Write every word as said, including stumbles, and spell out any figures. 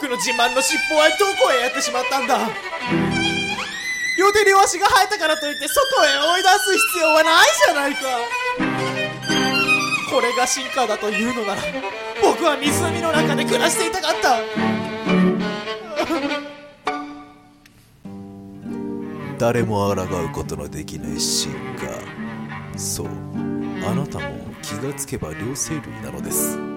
僕の自慢の尻尾はどこへやってしまったんだ。両手両足が生えたからといって外へ追い出す必要はないじゃないか。これが進化だというのなら、僕は湖の中で暮らしていたかった。 誰も抗うことのできない進化。そう、あなたも気がつけば両生類なのです。